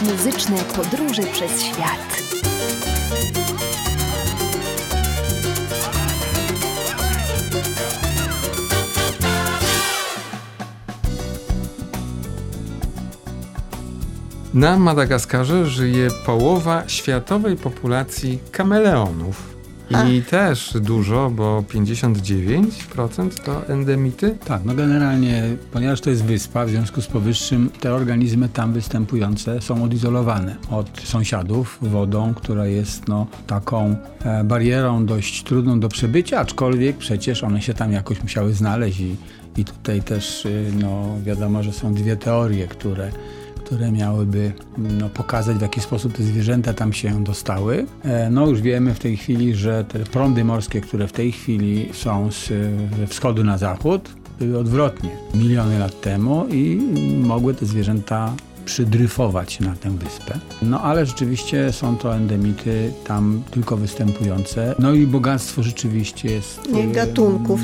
muzyczne podróże przez świat. Na Madagaskarze żyje połowa światowej populacji kameleonów. I też dużo, bo 59% to endemity? Tak, no generalnie, ponieważ to jest wyspa, w związku z powyższym te organizmy tam występujące są odizolowane od sąsiadów wodą, która jest taką barierą dość trudną do przebycia, aczkolwiek przecież one się tam jakoś musiały znaleźć i tutaj też wiadomo, że są dwie teorie, które miałyby pokazać, w jaki sposób te zwierzęta tam się dostały. Już wiemy w tej chwili, że te prądy morskie, które w tej chwili są ze wschodu na zachód, były odwrotnie miliony lat temu i mogły te zwierzęta przydryfować na tę wyspę. Ale rzeczywiście są to endemity tam tylko występujące. I bogactwo rzeczywiście jest gatunków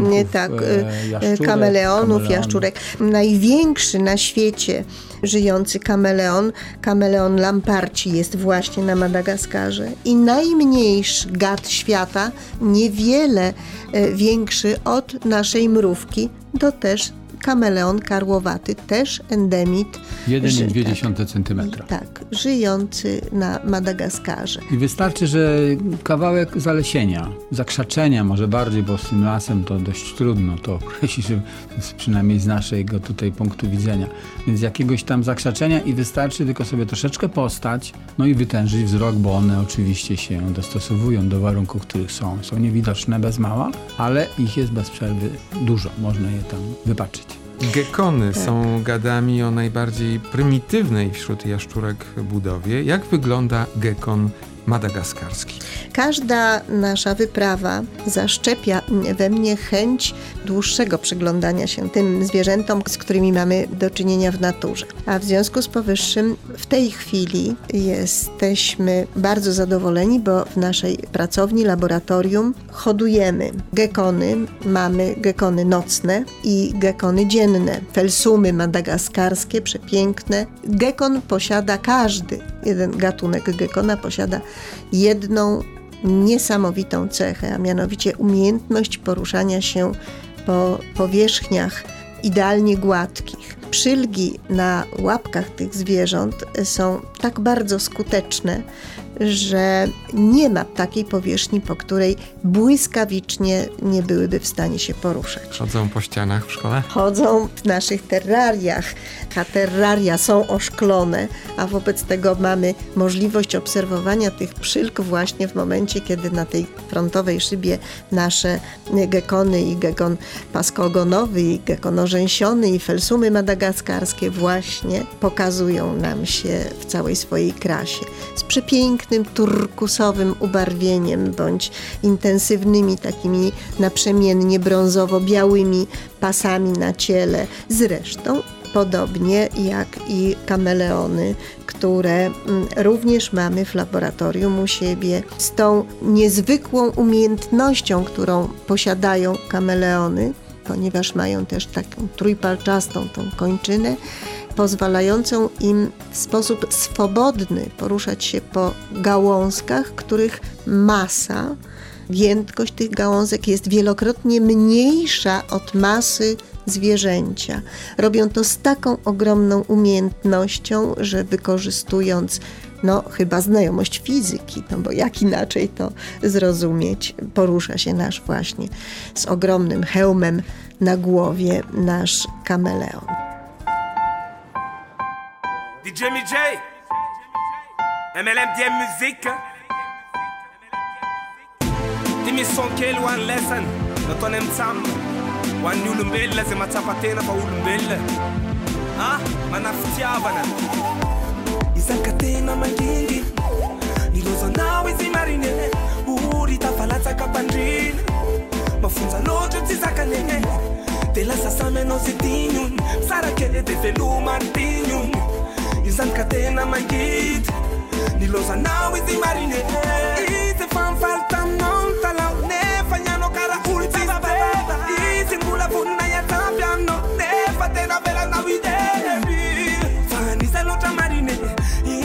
kameleonów, jaszczurek. Największy na świecie żyjący kameleon lamparci jest właśnie na Madagaskarze. I najmniejszy gad świata, niewiele większy od naszej mrówki, to też kameleon karłowaty, też endemit. 1,2 cm. Tak, żyjący na Madagaskarze. I wystarczy, że kawałek zalesienia, zakrzaczenia może bardziej, bo z tym lasem to dość trudno to określić, przynajmniej z naszego tutaj punktu widzenia. Więc jakiegoś tam zakrzaczenia i wystarczy tylko sobie troszeczkę postać, i wytężyć wzrok, bo one oczywiście się dostosowują do warunków, których są. Są niewidoczne bez mała, ale ich jest bez przerwy dużo. Można je tam wypatrzyć. Gekony są gadami o najbardziej prymitywnej wśród jaszczurek budowie. Jak wygląda gekon madagaskarski? Każda nasza wyprawa zaszczepia we mnie chęć dłuższego przyglądania się tym zwierzętom, z którymi mamy do czynienia w naturze. A w związku z powyższym w tej chwili jesteśmy bardzo zadowoleni, bo w naszej pracowni, laboratorium hodujemy gekony. Mamy gekony nocne i gekony dzienne. Felsumy madagaskarskie, przepiękne. Gekon posiada jeden gatunek gekona posiada jedną niesamowitą cechę, a mianowicie umiejętność poruszania się po powierzchniach idealnie gładkich. Przylgi na łapkach tych zwierząt są tak bardzo skuteczne, że nie ma takiej powierzchni, po której błyskawicznie nie byłyby w stanie się poruszać. Chodzą po ścianach w szkole? Chodzą w naszych terrariach, a terraria są oszklone, a wobec tego mamy możliwość obserwowania tych przylg właśnie w momencie, kiedy na tej frontowej szybie nasze gekony i gekon paskoogonowy i gekon orzęsiony i felsumy madagaskarskie właśnie pokazują nam się w całej swojej krasie. Z przepięknym turkusowym ubarwieniem bądź intensywnymi takimi naprzemiennie brązowo-białymi pasami na ciele. Zresztą podobnie jak i kameleony, które również mamy w laboratorium u siebie. Z tą niezwykłą umiejętnością, którą posiadają kameleony, ponieważ mają też taką trójpalczastą tą kończynę, pozwalającą im w sposób swobodny poruszać się po gałązkach, których masa, giętkość tych gałązek jest wielokrotnie mniejsza od masy zwierzęcia. Robią to z taką ogromną umiejętnością, że wykorzystując chyba znajomość fizyki, bo jak inaczej to zrozumieć, porusza się nasz właśnie z ogromnym hełmem na głowie nasz kameleon. DJ MJ, MLMDM Musique. Timi sonkel one lesson, no to nem sam. One ulumbella ze matsapatena pa ulumbella. Manaftiavana. Isakatena mandingi. Nilozo nawe zimarine. Uri tafalatsa kapandrina. Mafunza lojo tsisakane. Tela sasame no sitinun. Sarake de velu martinun. Isakatena mangit. Nilozo nawe zimarine. Ite fan falta non tala. Nefa nyano kara uri tsisbeba. Ite mula vuna ya tampiano. Nefa tena vela na wide. Fanisa loja marine.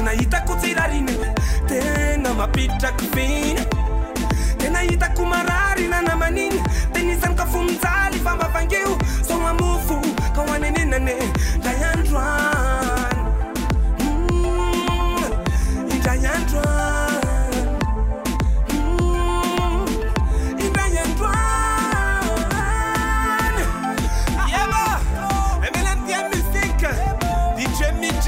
tena hitako tsirariny tena mapitraky finy tena hitako mararina namaniny tenisany ka fonjaly fambavangeo so mamofo ka hoanenenane ndray androany indray androany indray androany yeba emelany dia musique DJ MJ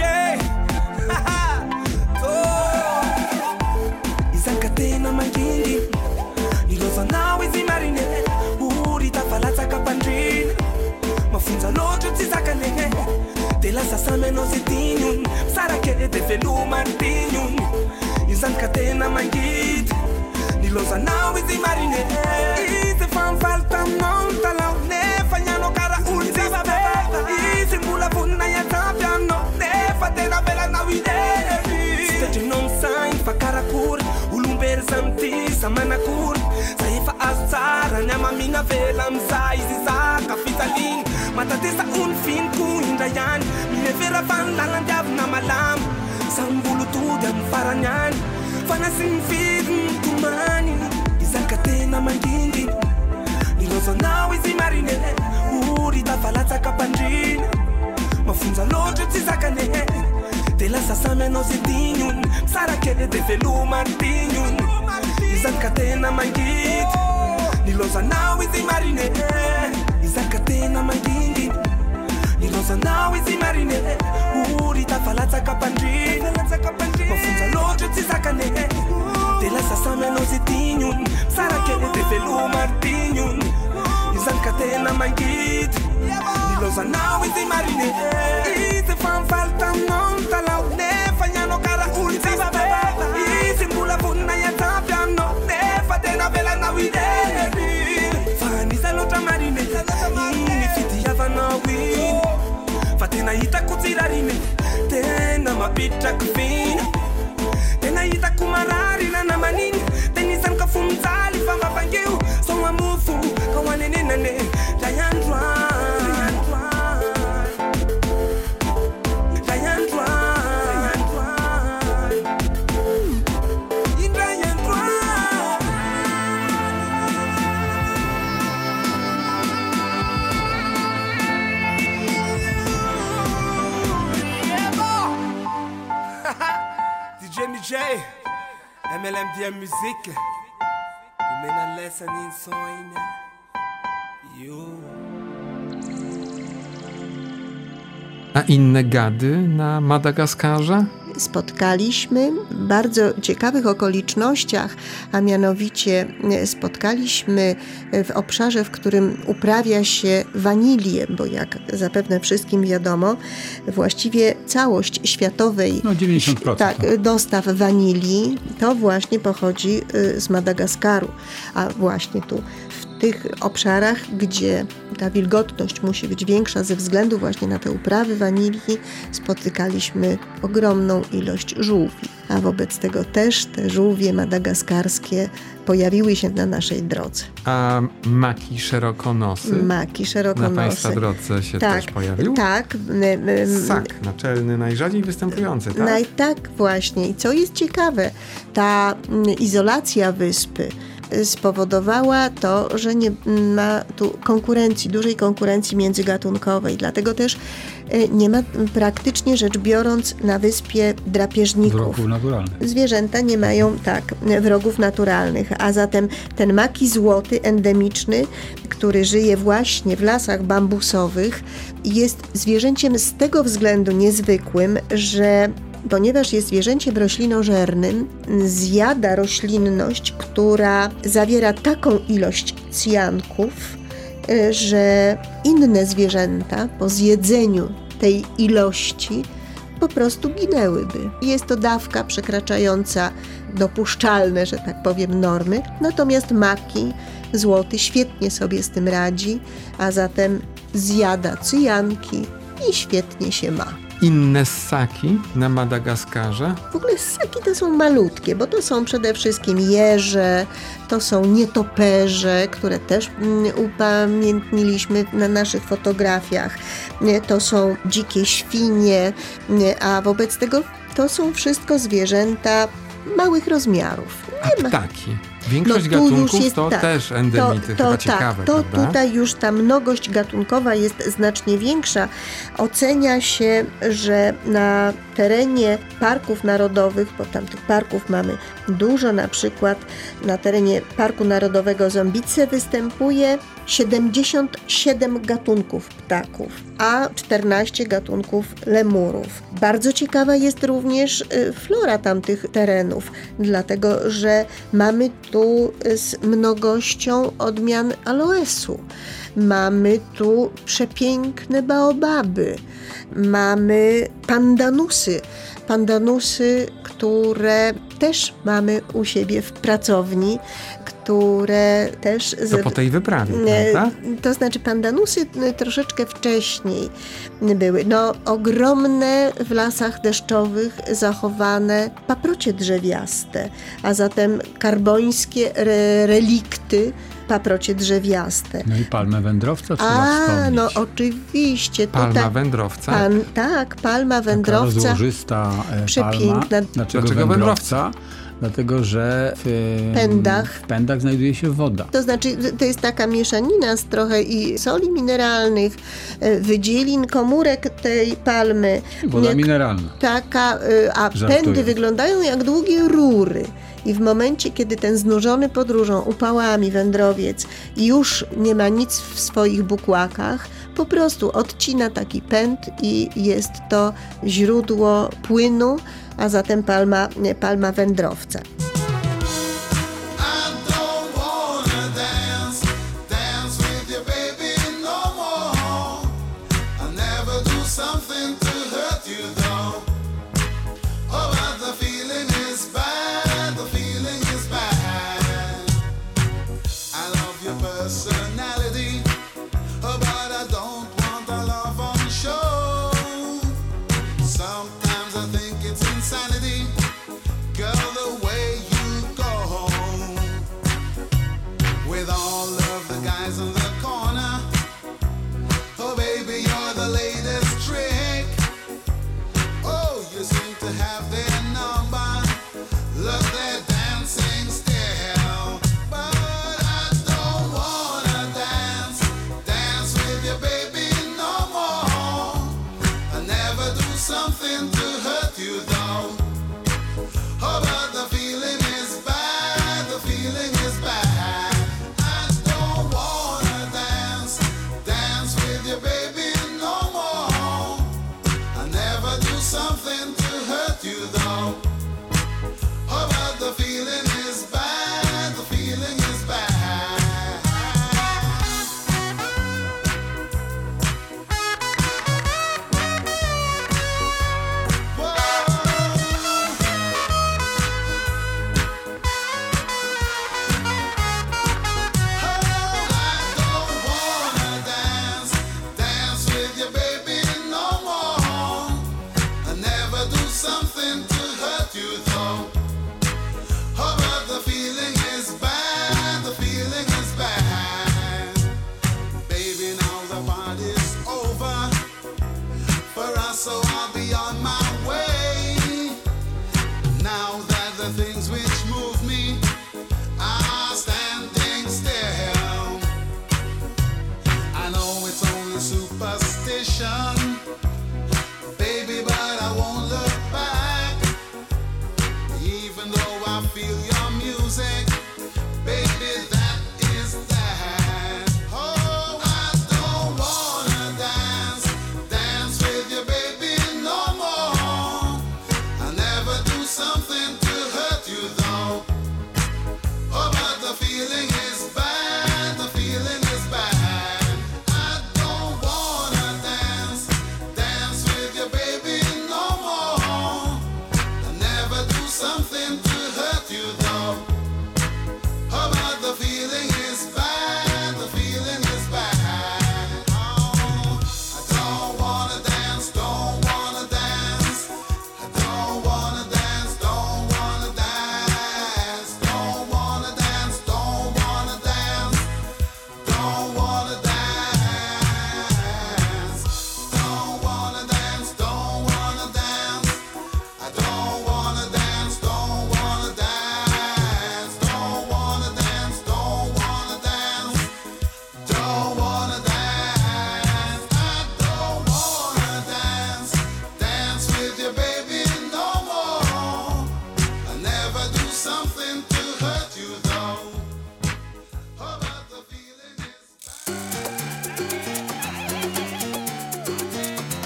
izaka tena mangingy nilozanao izy marine ory tafalatsaka pandrina mafonja loatra tsy zakane de lasa samy anao zay tignony sarake de velomartignony izany ka tena mangidy nilozanao izy marine izy fanfaly taminao talao nefa nianao kara olo tsy babeba izy mbola vonina iatapy aminao nefa tena velanao idery sy tadrinao misainy fa karakory olombery samty samanakory za efa azo tsara ny amamina vela amizah izy zaka fitaliny matatesa ony finiko indra ihany minevera fa ny lalandiavina malama sambolo tody amin'ny farany any fa nasy mifidy mitomany izaka tena mangingy nilozanao izy marine ory tafalatsaka pandrina mafonja loatra tsy zakane de lasa samy anao zay tignony sarake de velomartignony izany ka tena mangidy nilozanao izy marine izaka tena mangingy nilozanao izy marine ory tafalatsaka pandrina mafonja loatra tsy zakane de lasa samy anao zay tignony sarake de velomartignony izany ka tena mangidy nilozanao izy marine izy fanfaly taminao talao nefa nianao kara olo tsy babeba izy mbola vonina iatapy aminao nefa tena velanao idery fa anisa loatra marine iny fitiavanao iny fa tena hitako tsirariny tena mapitraky finy tena hitako mararina namaniny tenisany ka fonjaly fambavangeo so mamofo ka hoanenenane ndray androany ndray androany indray androany DJ MJ MLMDM musique umena lesson in soina you. A inne gady na Madagaskarze? Spotkaliśmy w bardzo ciekawych okolicznościach, a mianowicie spotkaliśmy w obszarze, w którym uprawia się wanilię, bo jak zapewne wszystkim wiadomo, właściwie całość światowej 90%. Dostaw wanilii to właśnie pochodzi z Madagaskaru, a właśnie tu w tych obszarach, gdzie ta wilgotność musi być większa ze względu właśnie na te uprawy wanilii, spotykaliśmy ogromną ilość żółwi, a wobec tego też te żółwie madagaskarskie pojawiły się na naszej drodze. A maki szerokonosy? Maki szerokonosy. Na Państwa drodze się też pojawił? Tak. Ssak naczelny, najrzadziej występujący, tak? Tak właśnie. I co jest ciekawe, ta izolacja wyspy spowodowała to, że nie ma tu dużej konkurencji międzygatunkowej. Dlatego też nie ma praktycznie rzecz biorąc na wyspie drapieżników. Wrogów naturalnych. Zwierzęta nie mają wrogów naturalnych, a zatem ten maki złoty endemiczny, który żyje właśnie w lasach bambusowych, jest zwierzęciem z tego względu niezwykłym, że ponieważ jest zwierzęciem roślinożernym, zjada roślinność, która zawiera taką ilość cyjanków, że inne zwierzęta po zjedzeniu tej ilości po prostu ginęłyby. Jest to dawka przekraczająca dopuszczalne, że tak powiem, normy, natomiast maki złoty świetnie sobie z tym radzi, a zatem zjada cyjanki i świetnie się ma. Inne ssaki na Madagaskarze? W ogóle ssaki to są malutkie, bo to są przede wszystkim jeże, to są nietoperze, które też upamiętniliśmy na naszych fotografiach, to są dzikie świnie, a wobec tego to są wszystko zwierzęta małych rozmiarów. A ptaki? Większość gatunków to też endemity, chyba ciekawe, to prawda? tutaj już ta mnogość gatunkowa jest znacznie większa. Ocenia się, że na terenie parków narodowych, bo tam tych parków mamy dużo, na przykład na terenie Parku Narodowego Zombice występuje 77 gatunków ptaków, a 14 gatunków lemurów. Bardzo ciekawa jest również flora tamtych terenów, dlatego że mamy tu z mnogością odmian aloesu. Mamy tu przepiękne baobaby, mamy pandanusy, które też mamy u siebie w pracowni, które też... To po tej wyprawie, prawda? To znaczy pandanusy troszeczkę wcześniej były. No, ogromne w lasach deszczowych zachowane paprocie drzewiaste, a zatem karbońskie relikty paprocie drzewiaste. No i palmę wędrowca trzeba wspomnieć. No oczywiście. Palma wędrowca? Tak, palma wędrowca. Taka rozłożysta przepiękna. palma. Dlaczego wędrowca? Dlatego, że w pędach znajduje się woda. To znaczy, to jest taka mieszanina z trochę i soli mineralnych, wydzielin, komórek tej palmy. Woda mineralna. Taka, a Żartuję. pędy wyglądają jak długie rury. I w momencie, kiedy ten znużony podróżą, upałami wędrowiec już nie ma nic w swoich bukłakach, po prostu odcina taki pęd i jest to źródło płynu, a zatem palma wędrowca.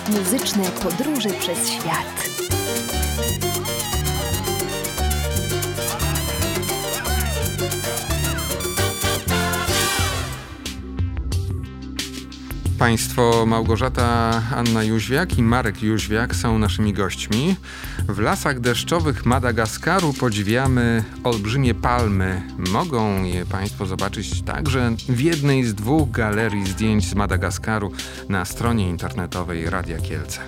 Muzyczne podróże przez świat. Państwo Małgorzata Anna Jóźwiak i Marek Jóźwiak są naszymi gośćmi. W lasach deszczowych Madagaskaru podziwiamy olbrzymie palmy. Mogą je Państwo zobaczyć także w jednej z 2 galerii zdjęć z Madagaskaru na stronie internetowej Radia Kielce.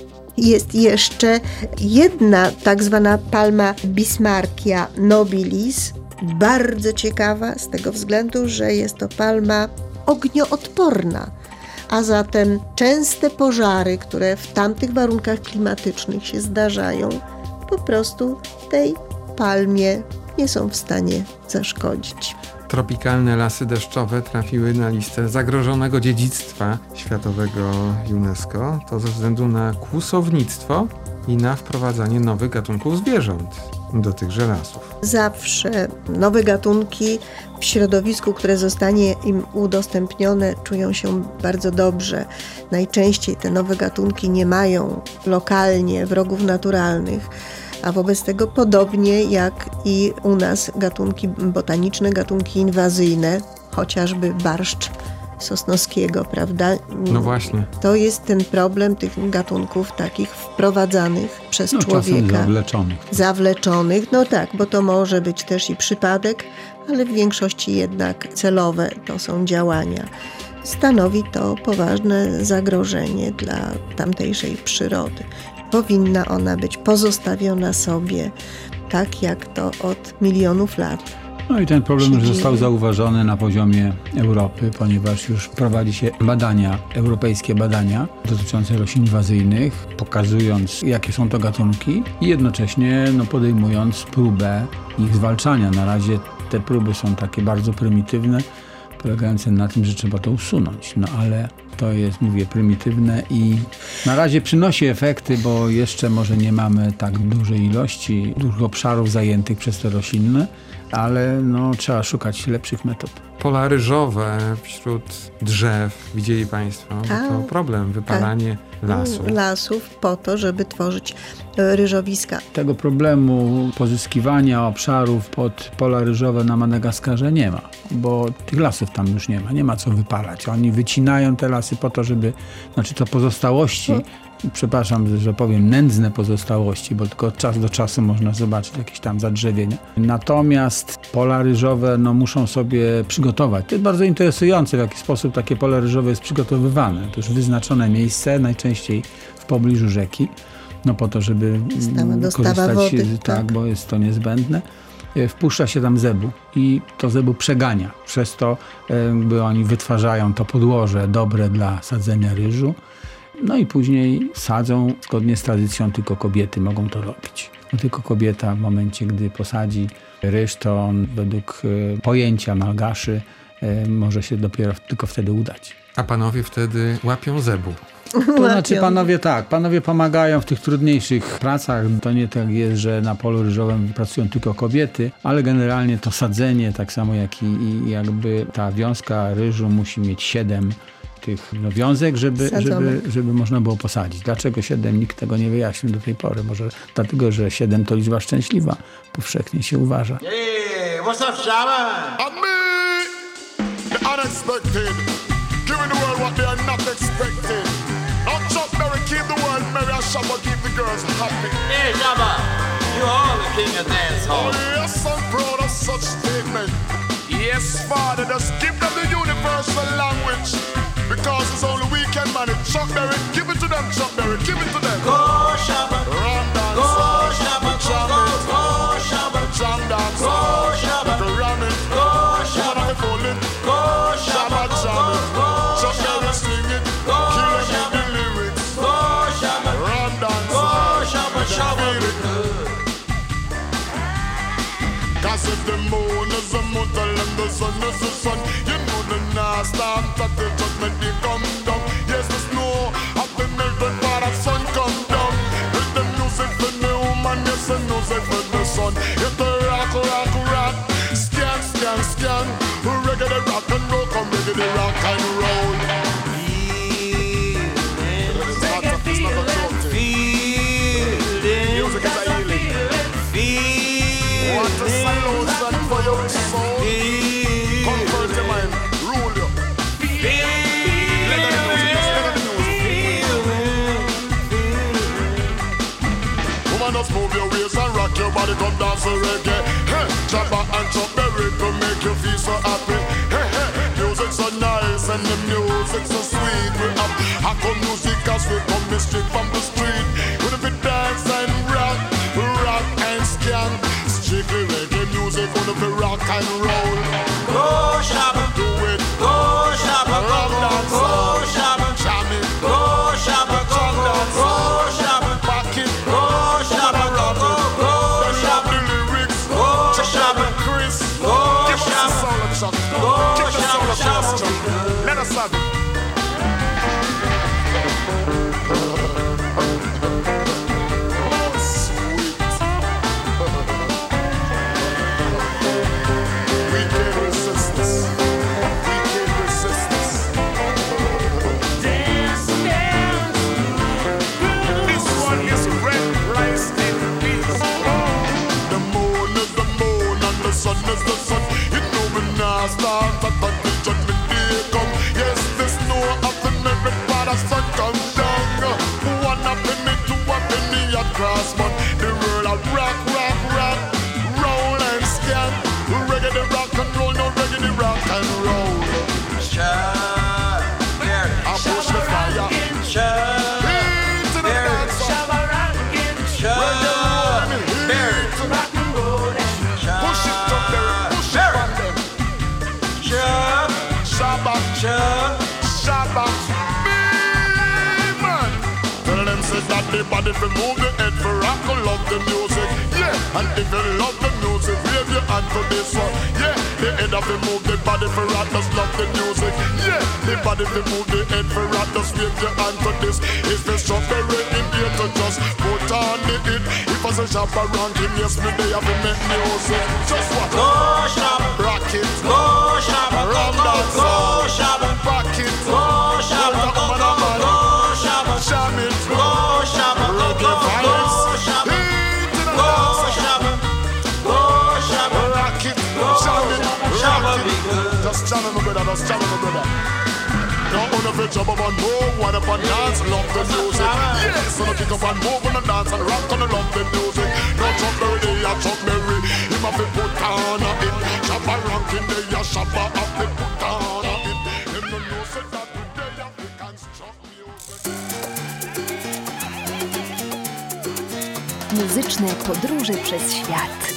Jest jeszcze jedna tak zwana palma Bismarckia nobilis, bardzo ciekawa z tego względu, że jest to palma ognioodporna. A zatem częste pożary, które w tamtych warunkach klimatycznych się zdarzają, po prostu tej palmie nie są w stanie zaszkodzić. Tropikalne lasy deszczowe trafiły na listę zagrożonego dziedzictwa światowego UNESCO. To ze względu na kłusownictwo i na wprowadzanie nowych gatunków zwierząt do tychże lasów. Zawsze nowe gatunki w środowisku, które zostanie im udostępnione, czują się bardzo dobrze. Najczęściej te nowe gatunki nie mają lokalnie wrogów naturalnych, a wobec tego podobnie jak i u nas gatunki botaniczne, gatunki inwazyjne, chociażby barszcz Sosnowskiego, prawda? No właśnie. To jest ten problem tych gatunków takich wprowadzanych przez człowieka. Czasem Zawleczonych, no tak, bo to może być też i przypadek, ale w większości jednak celowe to są działania. Stanowi to poważne zagrożenie dla tamtejszej przyrody. Powinna ona być pozostawiona sobie, tak jak to od milionów lat. No i ten problem już został zauważony na poziomie Europy, ponieważ już prowadzi się europejskie badania dotyczące roślin inwazyjnych, pokazując, jakie są to gatunki i jednocześnie podejmując próbę ich zwalczania. Na razie te próby są takie bardzo prymitywne, polegające na tym, że trzeba to usunąć. No ale to jest, mówię, prymitywne i na razie przynosi efekty, bo jeszcze może nie mamy tak dużej ilości, dużych obszarów zajętych przez te rośliny, ale trzeba szukać lepszych metod. Pola ryżowe wśród drzew, widzieli Państwo, to problem, wypalanie lasów po to, żeby tworzyć ryżowiska. Tego problemu pozyskiwania obszarów pod pola ryżowe na Madagaskarze nie ma, bo tych lasów tam już nie ma co wypalać. Oni wycinają te lasy po to, żeby, to pozostałości, przepraszam, że powiem nędzne pozostałości, bo tylko od czasu do czasu można zobaczyć jakieś tam zadrzewienia. Natomiast pola ryżowe muszą sobie przygotować. To jest bardzo interesujące, w jaki sposób takie pole ryżowe jest przygotowywane. To już wyznaczone miejsce, najczęściej w pobliżu rzeki, po to, żeby korzystać wody, tak, bo jest to niezbędne. Wpuszcza się tam zebu i to zebu przegania. Przez to oni wytwarzają to podłoże dobre dla sadzenia ryżu. No i później sadzą, zgodnie z tradycją, tylko kobiety mogą to robić. Tylko kobieta w momencie, gdy posadzi ryż, to on według pojęcia Malgaszy może się dopiero tylko wtedy udać. A panowie wtedy łapią zebu. To znaczy panowie pomagają w tych trudniejszych pracach. To nie tak jest, że na polu ryżowym pracują tylko kobiety, ale generalnie to sadzenie, tak samo jak i jakby ta wiązka ryżu musi mieć 7 tych wiązek, żeby można było posadzić. Dlaczego 7? Nikt tego nie wyjaśnił do tej pory. Może dlatego, że 7 to liczba szczęśliwa. Powszechnie się uważa. Hey, what's up, Shaman? And me, the unexpected, giving the world what they are not expecting. Not Chuck Berry, keep the world merry, and Shabba keep the girls happy. Hey, Shabba, you are the king of dance hall. Oh yes, I'm proud of such statement. Yes, Father, just give them the universal language. Because it's only we can manage. Chuck Berry, give it to them, Chuck Berry, give it to them. Go, Shabba. Ram dance. Go, Shabba, go, Shabba. Jam dance. Go, Shabba. Go ram it. Go, Shabba. Shabba. Pull it. Go, Shabba Shabba, jam it. go, Chuck Shabba. Berry sing it. Go, Kill them Shabba. with the lyrics. Go, Shabba. Ram dance. Go, Shabba, Shabba. Cause if the moon is a mortal and the sun is the sun, you know the night start that the judgment they come down. Yes, the snow of the melted part of sun come down. With the music for the woman, yes, the music for the sun. If the rock, rock, rock, scan, scan, scan. Reggae the rock and roll, come reggae the rock and roll. everybody come dance to reggae. Hey, Jabba and Chuck Berry to make you feel so happy. Hey, hey, music so nice and the music so sweet. We have Hako music as we come the street from the street. With a bit dance and rock, rock and skank. Strictly reggae music on the rock and roll. Go Shabba, Do it, go Shabba, go, dance, go Shabba, jam it, go Shabba, go, go Shabba, back it, go Shabba, go, go Shabba, the lyrics, go Chuck Shabba, Chris, go give us the Shabba, soul of Chuck, go give us the soul of Shabba, Chuck, let us have it. Oh, sweet. We can't resist this. We can't resist this. This one is red rice and peas. The moon is the moon and the sun is the sun. You know we now start at the judgment day come. Yes, there's no happen everybody sun come down. One up in me, two up in me across man. The world of rock, rock, rock, roll and scan. Reggae the rock and roll, no reggae the rock and roll. I push the fire. Heat to the dance. Push it up there, push it on them. Shabba, Shabba, man. Tell them says that the body for move the head for rock and love the music. Yeah, and if you love the music, wave your hand to this one. Yeah, the head of the move the body for rock, just love the music. Yeah, the body for move the head for rock, just wave your hand to this. It's the strawberry in here to just put on the hit. If I say Shabba ranking, yes, me they have to make music. Just what? Go Shabba, Rock it, go Shabba, rum go, dance, go Shabba, back it, go Shabba, go, go Shabba, jam it, go Shabba, go, reggae go vibes, Shabba, heat to the go dance. Shabba, go Shabba, Rock it, go jam it, Shabba, rock be it. good. Just jam it, my brother, just jam it, my brother. Now on the jump up and move, wind up and dance, love the music. Yes, on the pick up and move on the dance and rock on the love the music. Now Chuck Berry, they are Chuck Berry. Him have to put on a hit. Shabba ranking, they are Shabba have to put on a hit. Him no know say that today Africans Chuck music. Muzyczne podróże przez świat.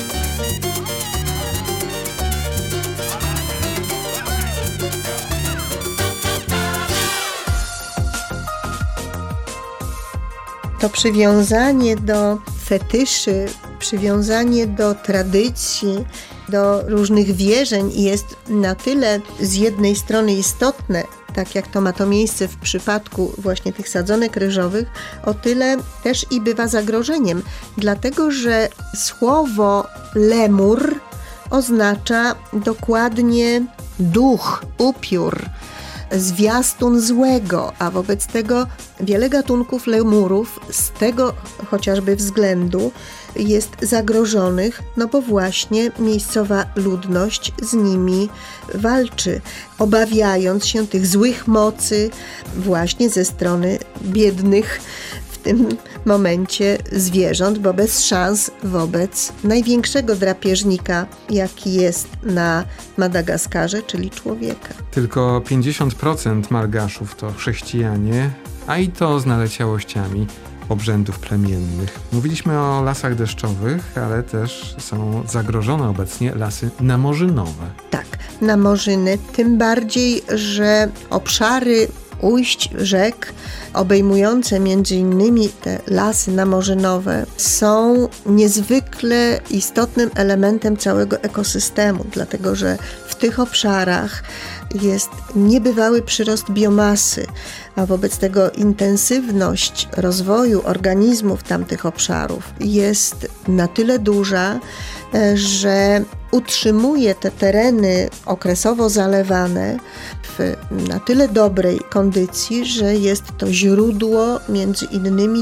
To przywiązanie do fetyszy, przywiązanie do tradycji, do różnych wierzeń jest na tyle z jednej strony istotne, tak jak to ma to miejsce w przypadku właśnie tych sadzonek ryżowych, o tyle też i bywa zagrożeniem, dlatego że słowo lemur oznacza dokładnie duch, upiór, zwiastun złego, a wobec tego wiele gatunków lemurów z tego chociażby względu jest zagrożonych, no bo właśnie miejscowa ludność z nimi walczy, obawiając się tych złych mocy właśnie ze strony biednych w tym momencie zwierząt, bo bez szans wobec największego drapieżnika, jaki jest na Madagaskarze, czyli człowieka. Tylko 50% Malgaszów to chrześcijanie, a i to z naleciałościami obrzędów plemiennych. Mówiliśmy o lasach deszczowych, ale też są zagrożone obecnie lasy namorzynowe. Tak, namorzyny, tym bardziej, że obszary ujść rzek obejmujące m.in. te lasy namorzynowe są niezwykle istotnym elementem całego ekosystemu, dlatego że w tych obszarach jest niebywały przyrost biomasy, a wobec tego intensywność rozwoju organizmów tamtych obszarów jest na tyle duża, że utrzymuje te tereny okresowo zalewane w na tyle dobrej kondycji, że jest to źródło między innymi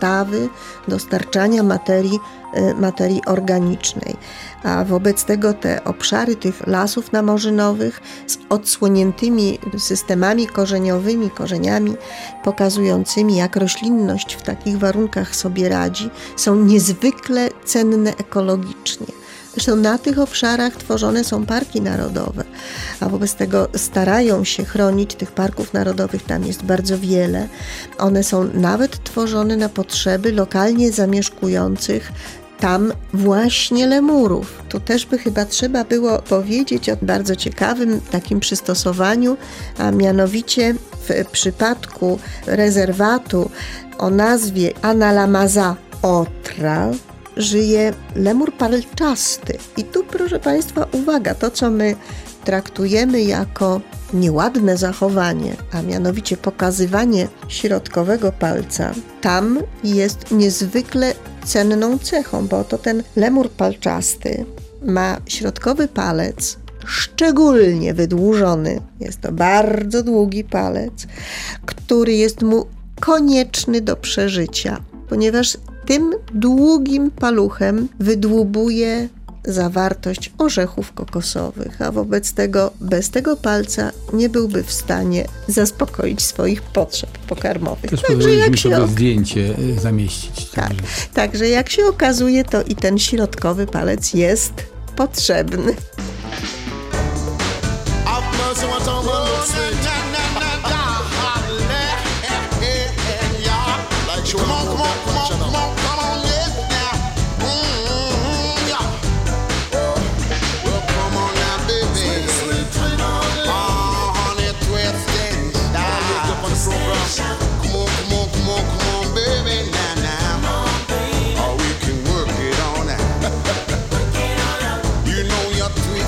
dostarczania materii organicznej. A wobec tego te obszary tych lasów namorzynowych z odsłoniętymi systemami korzeniami pokazującymi, jak roślinność w takich warunkach sobie radzi, są niezwykle cenne ekologicznie. Zresztą na tych obszarach tworzone są parki narodowe, a wobec tego starają się chronić. Tych parków narodowych tam jest bardzo wiele. One są nawet tworzone na potrzeby lokalnie zamieszkujących tam właśnie lemurów. Tu też by chyba trzeba było powiedzieć o bardzo ciekawym takim przystosowaniu, a mianowicie w przypadku rezerwatu o nazwie Analamaza Otra żyje lemur palczasty. I tu, proszę Państwa, uwaga, to co my traktujemy jako nieładne zachowanie, a mianowicie pokazywanie środkowego palca, tam jest niezwykle cenną cechą, bo to ten lemur palczasty ma środkowy palec szczególnie wydłużony. Jest to bardzo długi palec, który jest mu konieczny do przeżycia, ponieważ tym długim paluchem wydłubuje zawartość orzechów kokosowych, a wobec tego bez tego palca nie byłby w stanie zaspokoić swoich potrzeb pokarmowych. Też powinniśmy sobie zdjęcie zamieścić. Także jak się okazuje, to i ten środkowy palec jest potrzebny. You know you're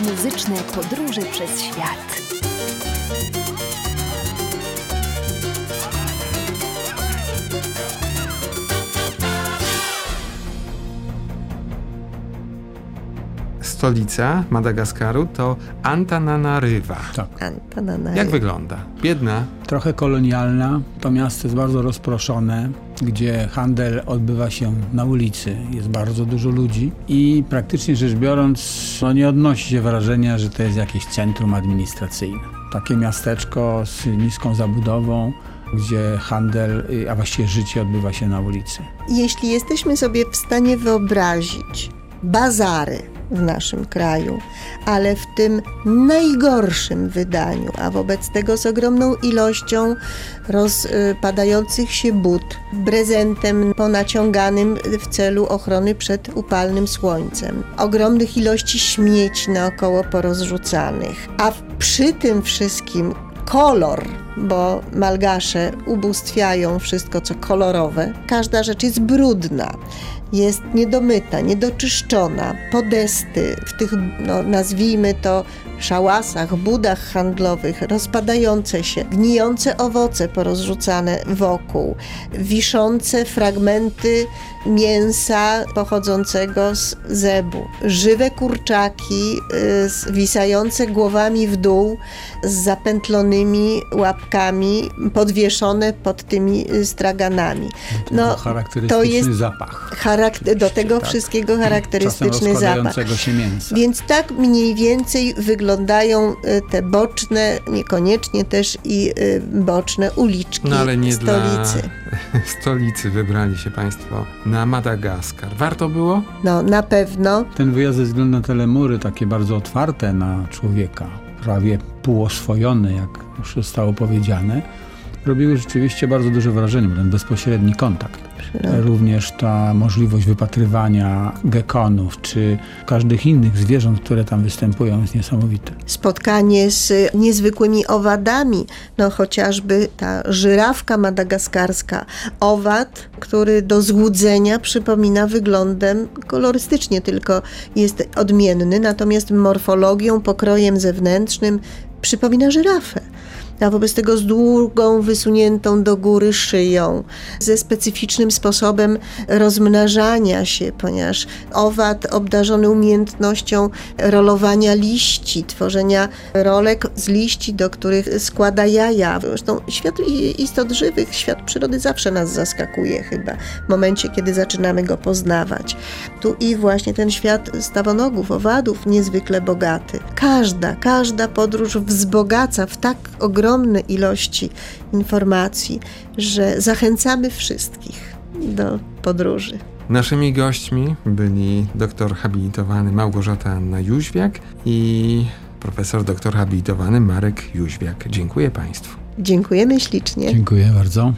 Muzyczne podróże przez świat. Stolica Madagaskaru to Antananarywa. Tak. Antananarivo. Jak wygląda? Biedna. Trochę kolonialna. To miasto jest bardzo rozproszone, gdzie handel odbywa się na ulicy. Jest bardzo dużo ludzi i praktycznie rzecz biorąc nie odnosi się wrażenia, że to jest jakieś centrum administracyjne. Takie miasteczko z niską zabudową, gdzie handel, a właściwie życie odbywa się na ulicy. Jeśli jesteśmy sobie w stanie wyobrazić bazary w naszym kraju, ale w tym najgorszym wydaniu, a wobec tego z ogromną ilością rozpadających się but, prezentem ponaciąganym w celu ochrony przed upalnym słońcem, ogromnych ilości śmieci naokoło porozrzucanych, a przy tym wszystkim kolor, bo Malgasze ubóstwiają wszystko, co kolorowe. Każda rzecz jest brudna, jest niedomyta, niedoczyszczona. Podesty w tych, nazwijmy to, szałasach, budach handlowych, rozpadające się, gnijące owoce porozrzucane wokół, wiszące fragmenty mięsa pochodzącego z zebu, żywe kurczaki wisające głowami w dół z zapętlonymi łapkami, podwieszone pod tymi straganami. To jest zapach. Do tego wszystkiego charakterystyczny zapach. Się mięsa. Więc tak mniej więcej wyglądają te boczne, niekoniecznie też i boczne uliczki ale nie stolicy. Dla stolicy wybrali się Państwo na Madagaskar. Warto było? No, na pewno. Ten wyjazd ze względu na te lemury, takie bardzo otwarte na człowieka, prawie półoswojone, jak już zostało powiedziane, robiły rzeczywiście bardzo duże wrażenie, bo ten bezpośredni kontakt. Również ta możliwość wypatrywania gekonów, czy każdych innych zwierząt, które tam występują, jest niesamowite. Spotkanie z niezwykłymi owadami, chociażby ta żyrawka madagaskarska. Owad, który do złudzenia przypomina wyglądem, kolorystycznie tylko jest odmienny, natomiast morfologią, pokrojem zewnętrznym przypomina żyrafę. A wobec tego z długą, wysuniętą do góry szyją, ze specyficznym sposobem rozmnażania się, ponieważ owad obdarzony umiejętnością rolowania liści, tworzenia rolek z liści, do których składa jaja. Zresztą świat istot żywych, świat przyrody zawsze nas zaskakuje chyba w momencie, kiedy zaczynamy go poznawać. Tu i właśnie ten świat stawonogów, owadów niezwykle bogaty. Każda podróż wzbogaca w tak ogromne ilości informacji, że zachęcamy wszystkich do podróży. Naszymi gośćmi byli doktor habilitowany Małgorzata Anna Jóźwiak i profesor doktor habilitowany Marek Jóźwiak. Dziękuję Państwu. Dziękujemy ślicznie. Dziękuję bardzo.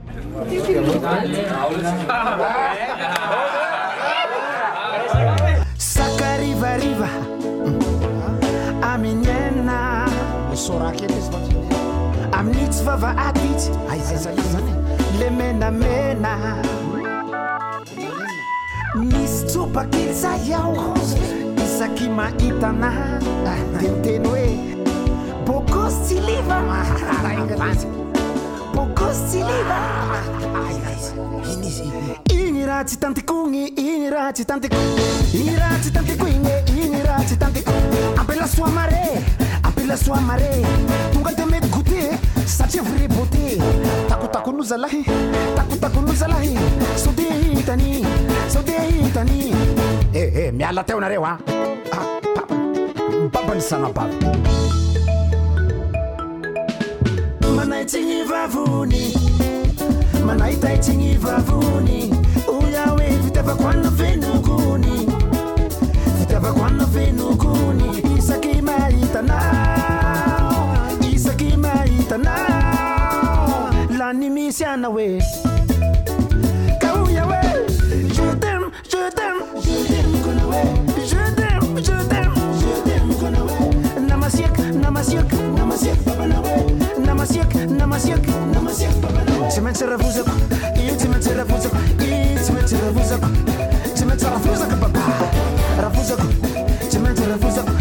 Sakariva Aminena Amnitsvava atit Lemena Miss Tupakitsa yao Isakima itana Tentenwe Bokostiliva Inirati tante kungi Inirati tante kungi Inirati tante Appelle la sua marée Tunga te met goûter Ça te vrai beauté Taku nous alahi Sode itani Mi alla te una rewa Papa ni sana papa Manaitingi vavuni Manaitingi vavuni Uyawe vitava kwano venuguni Vitava kwano venuguni Isaki maitana La nimisiana we Kauya we Je t'aime gonna we Je t'aime gonna we Namasiek papa na we Namasiek papa na we Cimete ravuza papa Ravuza Cimete ravuza